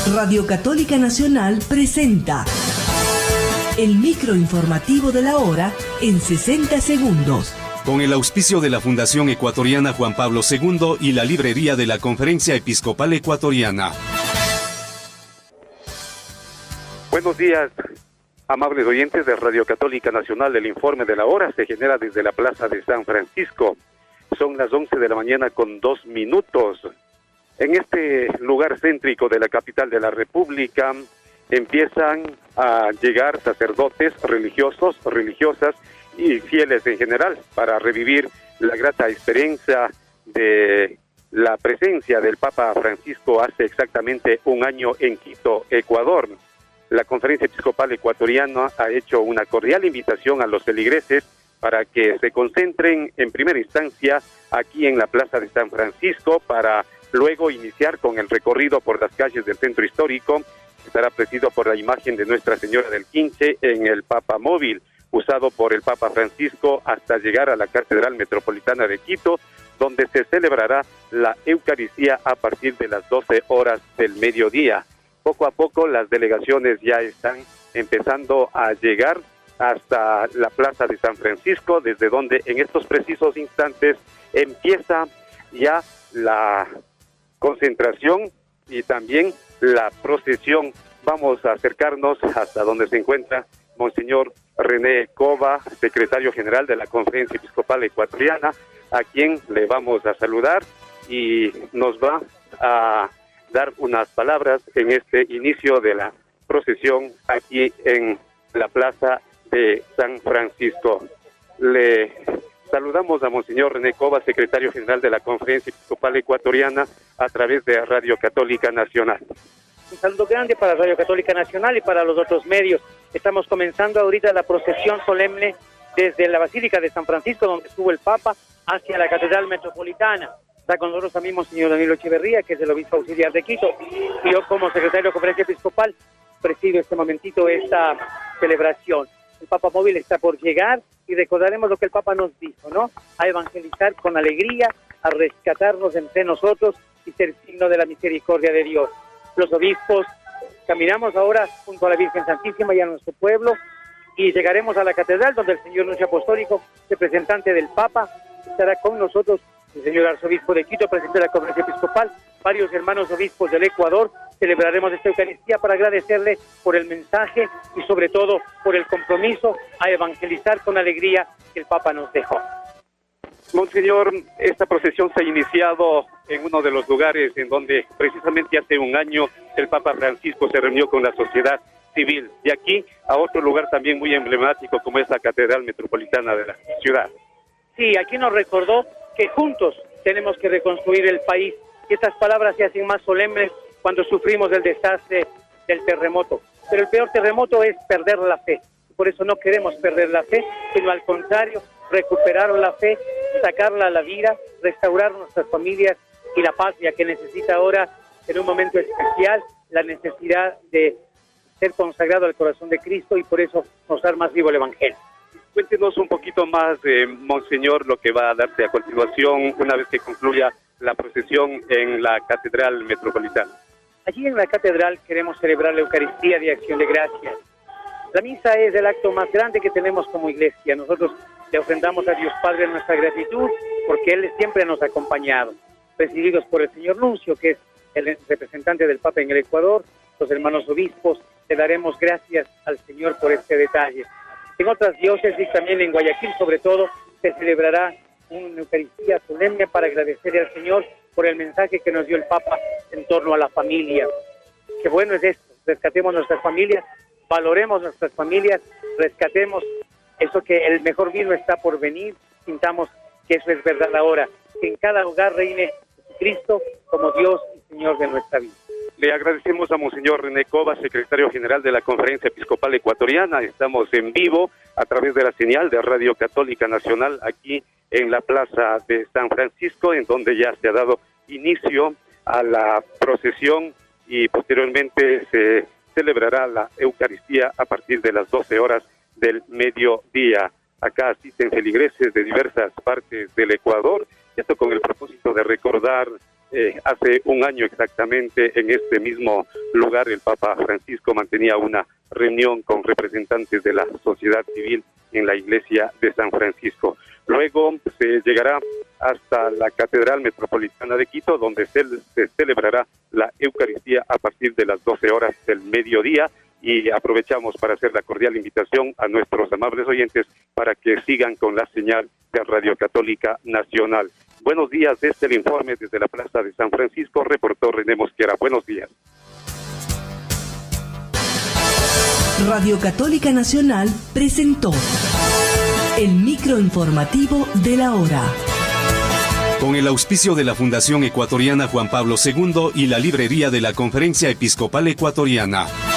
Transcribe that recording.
Radio Católica Nacional presenta el microinformativo de la hora en 60 segundos. Con el auspicio de la Fundación Ecuatoriana Juan Pablo II y la librería de la Conferencia Episcopal Ecuatoriana. Buenos días, amables oyentes de Radio Católica Nacional. El informe de la hora se genera desde la Plaza de San Francisco. Son las 11 de la mañana con 2 minutos. En este lugar céntrico de la capital de la República empiezan a llegar sacerdotes religiosos, religiosas y fieles en general para revivir la grata experiencia de la presencia del Papa Francisco hace exactamente un año en Quito, Ecuador. La Conferencia Episcopal Ecuatoriana ha hecho una cordial invitación a los feligreses para que se concentren en primera instancia aquí en la Plaza de San Francisco para luego iniciar con el recorrido por las calles del centro histórico. Estará presidido por la imagen de Nuestra Señora del Quinche en el Papa Móvil, usado por el Papa Francisco hasta llegar a la Catedral Metropolitana de Quito, donde se celebrará la Eucaristía a partir de las 12 horas del mediodía. Poco a poco las delegaciones ya están empezando a llegar hasta la Plaza de San Francisco, desde donde en estos precisos instantes empieza ya la concentración y también la procesión. Vamos a acercarnos hasta donde se encuentra Monseñor René Cova, secretario general de la Conferencia Episcopal Ecuatoriana, a quien le vamos a saludar y nos va a dar unas palabras en este inicio de la procesión aquí en la Plaza de San Francisco. Le saludamos a Monseñor René Cova, secretario general de la Conferencia Episcopal Ecuatoriana, a través de Radio Católica Nacional. Un saludo grande para Radio Católica Nacional y para los otros medios. Estamos comenzando ahorita la procesión solemne desde la Basílica de San Francisco, donde estuvo el Papa, hacia la Catedral Metropolitana. Está con nosotros también Monseñor Danilo Echeverría, que es el obispo auxiliar de Quito, y yo como secretario de la Conferencia Episcopal presido este momentito esta celebración. El Papa Móvil está por llegar y recordaremos lo que el Papa nos dijo, ¿no? A evangelizar con alegría, a rescatarnos entre nosotros y ser signo de la misericordia de Dios. Los obispos caminamos ahora junto a la Virgen Santísima y a nuestro pueblo y llegaremos a la catedral donde el señor nuncio apostólico, representante del Papa, estará con nosotros, el señor arzobispo de Quito, presidente de la Conferencia Episcopal, varios hermanos obispos del Ecuador. Celebraremos esta Eucaristía para agradecerle por el mensaje y sobre todo por el compromiso a evangelizar con alegría que el Papa nos dejó. Monseñor, esta procesión se ha iniciado en uno de los lugares en donde precisamente hace un año el Papa Francisco se reunió con la sociedad civil, de aquí a otro lugar también muy emblemático como es la Catedral Metropolitana de la ciudad. Sí, aquí nos recordó que juntos tenemos que reconstruir el país y estas palabras se hacen más solemnes cuando sufrimos el desastre del terremoto. Pero el peor terremoto es perder la fe. Por eso no queremos perder la fe, sino al contrario, recuperar la fe, sacarla a la vida, restaurar nuestras familias y la patria que necesita ahora, en un momento especial, la necesidad de ser consagrado al corazón de Cristo y por eso mostrar más vivo el Evangelio. Cuéntenos un poquito más, Monseñor, lo que va a darse a continuación una vez que concluya la procesión en la Catedral Metropolitana. Allí en la Catedral queremos celebrar la Eucaristía de Acción de Gracias. La misa es el acto más grande que tenemos como iglesia. Nosotros le ofrendamos a Dios Padre nuestra gratitud porque Él siempre nos ha acompañado. Presididos por el señor nuncio, que es el representante del Papa en el Ecuador, los hermanos obispos, le daremos gracias al Señor por este detalle. En otras diócesis, también en Guayaquil sobre todo, se celebrará una Eucaristía solemne para agradecerle al Señor por el mensaje que nos dio el Papa en torno a la familia. Qué bueno es esto, rescatemos nuestras familias, valoremos nuestras familias, rescatemos eso que el mejor vino está por venir, sintamos que eso es verdad ahora, que en cada hogar reine Cristo como Dios y Señor de nuestra vida. Le agradecemos a Monseñor René Cova, secretario general de la Conferencia Episcopal Ecuatoriana. Estamos en vivo a través de la señal de Radio Católica Nacional aquí en la Plaza de San Francisco, en donde ya se ha dado inicio a la procesión y posteriormente se celebrará la Eucaristía a partir de las 12 horas del mediodía. Acá asisten feligreses de diversas partes del Ecuador, esto con el propósito de recordar hace un año exactamente, en este mismo lugar, el Papa Francisco mantenía una reunión con representantes de la sociedad civil en la iglesia de San Francisco. Luego se llegará hasta la Catedral Metropolitana de Quito, donde se celebrará la Eucaristía a partir de las 12 horas del mediodía. Y aprovechamos para hacer la cordial invitación a nuestros amables oyentes para que sigan con la señal de Radio Católica Nacional. Buenos días, desde el informe desde la Plaza de San Francisco, reportó René Mosquera. Buenos días. Radio Católica Nacional presentó el microinformativo de la hora. Con el auspicio de la Fundación Ecuatoriana Juan Pablo II y la librería de la Conferencia Episcopal Ecuatoriana.